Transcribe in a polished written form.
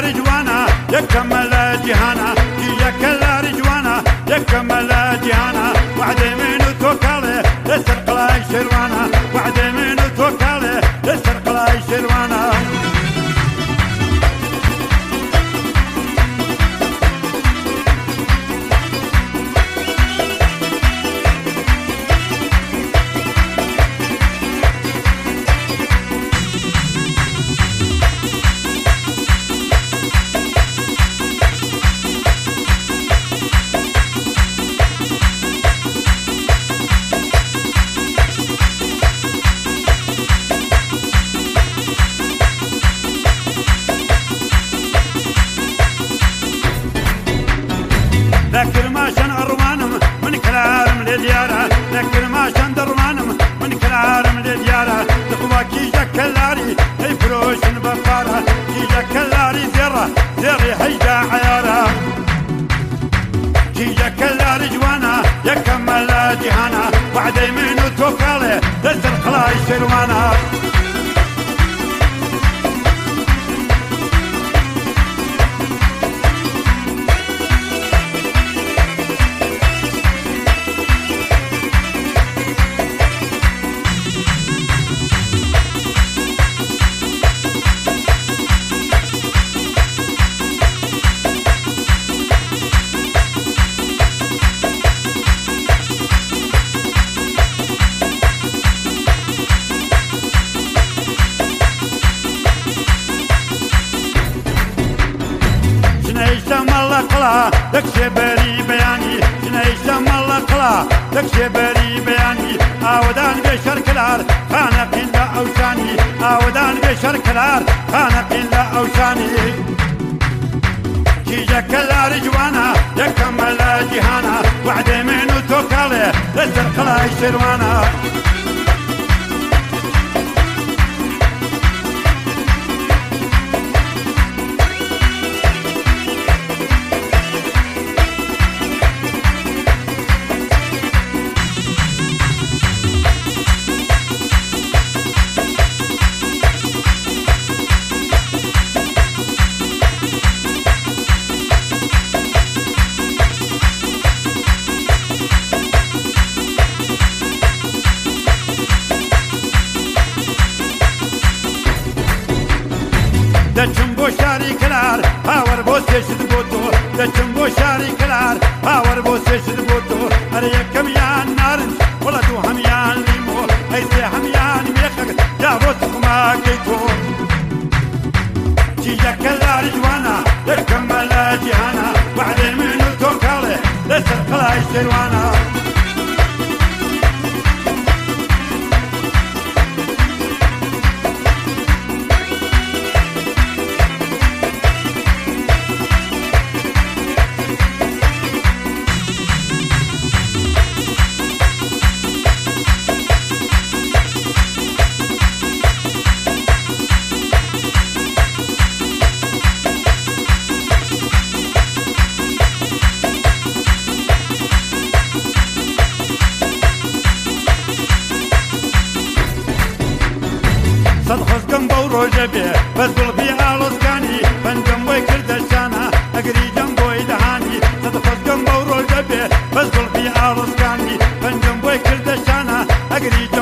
رجوانا يكمل جهانا يكل رجوانا يكمل جهانا وعد من توكله يسرق لا شروانا وعد من توكله يسرق لا شروانا ذكر ما شن أروانم من كلام لديارة ذكر ما شن دروانم من كلام لديارة تقوى كي جكلاري هي فروش بفارة كي جكلاري زيري هيدا عيارة كي جكلاري جوانا يكمل جهانا وعدي منو توكاله تسر خلاي شروانا دك شبري بياني جنيشم الله قلا دك شبري بياني آودان بشر كلار خانق لا أوشاني آودان بشر كلار خانق لا أوشاني كي جكلا رجوانا يكمل جهانا وعد منو توكله لسر قلا شروانا دچم بو شاری کلار هاور بو سشد بوتو دچم بو شاری کلار هاور بو سشد بوتو اره یکم یان نارنج ولا تو هم یان لیمو ایسه هم یان میخک یا روت ما کیتو جی کلار جوانا یکمل جهانا بعد منو توکاله لسر خلاي شروانا صد خزقم بورو جبي بس قلبي آلوسكاني بنجم بوي كردشانا أقري جنبوي دهاني صد خزقم بورو جبي بس قلبي آلوسكاني بنجم بوي كردشانا أقري